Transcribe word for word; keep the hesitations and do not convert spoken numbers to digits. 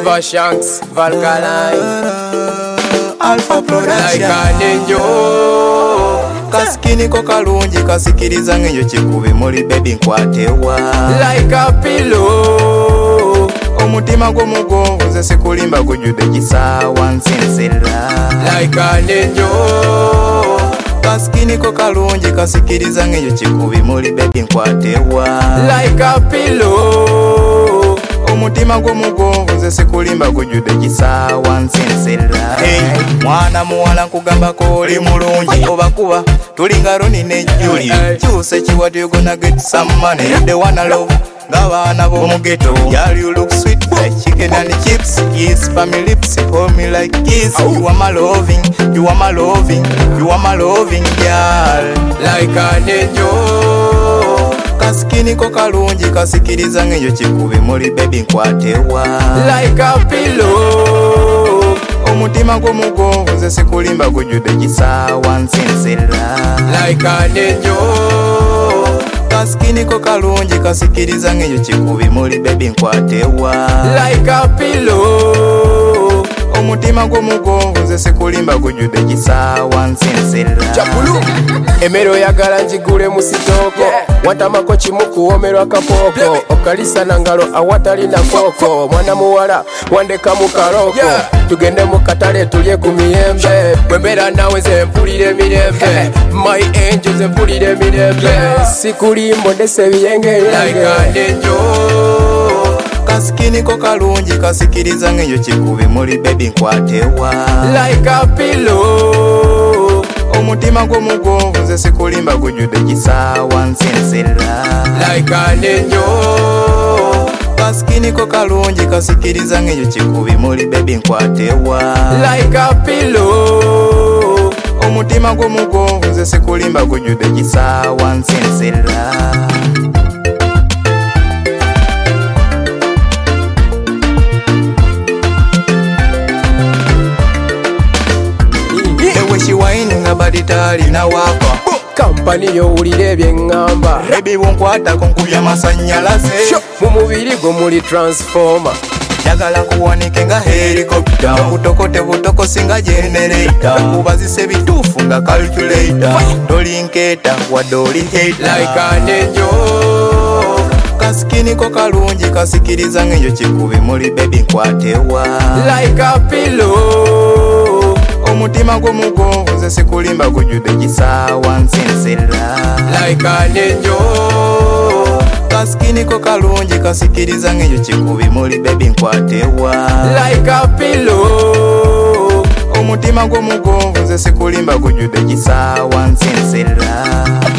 Eva Shanks, Valkaline, Alpha Production. like an angel. Kaskini ko kalungi kasikiriza ngeyo chikubi muri baby nkwatewa Like a pillow. Omutima gwo mugonvu nze sikulimba gujude kisawa nsinsela Like an angel. Kaskini ko kalungi kasikiriza ngeyo chikubi muri baby nkwatewa Like a pillow. Omutima gwo mugonvu nze sikulimba gujude kisawa nsinsela Hey, mwana muwala nkugamba ko oli mulungi oba kuba tulinga Roni ne Julie Kyuse kiwati you gonna get some money They wanna love Gawana bomu ghetto Girl you look sweet like chicken and chips Kiss for me lips, hold me like kiss You are my loving, you are my loving You are my loving girl Like an angel. Kaskini ko kalungi kasikiriza ngeyo chikubi muri baby nkwatewa Like a pillow. Omutima gwo mugonvu nze sikulimba gujude kisawa nsinsela Like an angel. Kaskini ko kalungi kasikiriza ngeyo chikubi muri baby nkwatewa Like a pillow. Omutima gwo mugonvu nze sikulimba gujude kisawa nsinsela Chapulu. Emero yagala njigule mu sitoko watamako kimu kuwomerwa kapooko okalisa na ngalo awatali na koko mwana muwala wandeka mu kaloko tugende mu katale tulye ku miyembe bwembeera nawe nze mpulira emirembe my angel nze mpulira emirembe sikulimbo ndese ebiyenge byange. Kaskini ko kalungi kasikiriza ngeyo chikubi muri baby nkwatewa Like a pillow. Omutima gwo mugonvu nze sikulimba gujude kisawa nsinsela Like an angel. Kaskini ko kalungi kasikiriza ngeyo chikubi muri baby nkwatewa Like a pillow. Omutima gwo mugonvu nze sikulimba gujude kisawa nsinsela Ewe shiwaini nga baditali na wapa Kampani yowulira ebyengamba Baby wonkwatako nkubya masanyalaze mu mubiri gwo muli transformer. Jagala kuwanike nga helicopter Butokote butoko singa generator Kubazise bitufu nga calculator Tolinketa wadoli hater Like an angel. Kaskini ko kalungi kasikiriza ngeyo chikubi muri baby nkwatewa Like a pillow. Omutima gwo mugonvu nze sikulimba gujude kisawa nsinsela Like an angel. Kaskini ko kalungi kasikiriza ngeyo chikubi muri baby nkwatewa Like a pillow. Omutima gwo mugonvu nze sikulimba gujude kisawa nsinsela